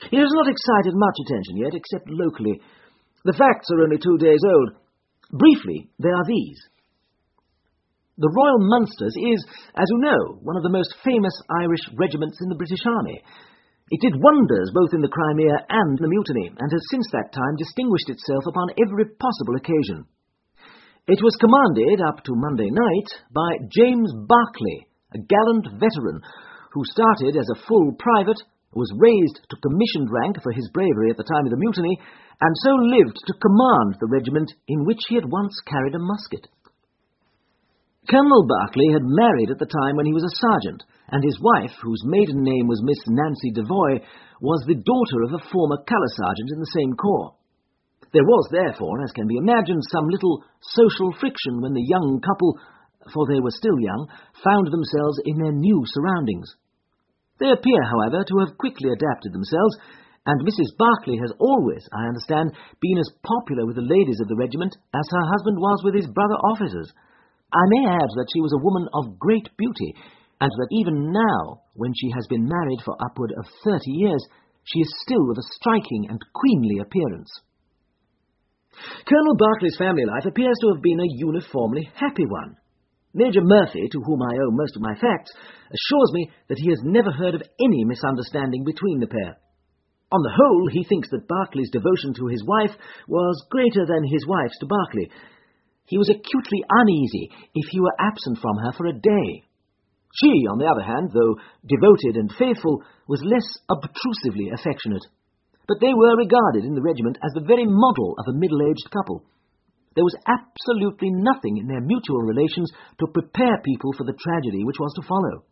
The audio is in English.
It has not excited much attention yet, except locally. The facts are only 2 days old. Briefly, they are these. The Royal Munsters is, as you know, one of the most famous Irish regiments in the British Army. It did wonders both in the Crimea and the Mutiny, and has since that time distinguished itself upon every possible occasion. It was commanded, up to Monday night, by James Berkeley, a gallant veteran, who started as a full private, was raised to commissioned rank for his bravery at the time of the Mutiny, and so lived to command the regiment in which he had once carried a musket. Colonel Berkeley had married at the time when he was a sergeant, and his wife, whose maiden name was Miss Nancy Devoy, was the daughter of a former colour sergeant in the same corps. There was, therefore, as can be imagined, some little social friction when the young couple, for they were still young, found themselves in their new surroundings. They appear, however, to have quickly adapted themselves, and Mrs. Berkeley has always, I understand, been as popular with the ladies of the regiment as her husband was with his brother officers. I may add that she was a woman of great beauty, and that even now, when she has been married for upward of 30 years, she is still of a striking and queenly appearance. Colonel Berkeley's family life appears to have been a uniformly happy one. Major Murphy, to whom I owe most of my facts, assures me that he has never heard of any misunderstanding between the pair. On the whole, he thinks that Berkeley's devotion to his wife was greater than his wife's to Berkeley. He was acutely uneasy if he were absent from her for a day. She, on the other hand, though devoted and faithful, was less obtrusively affectionate. But they were regarded in the regiment as the very model of a middle-aged couple. There was absolutely nothing in their mutual relations to prepare people for the tragedy which was to follow.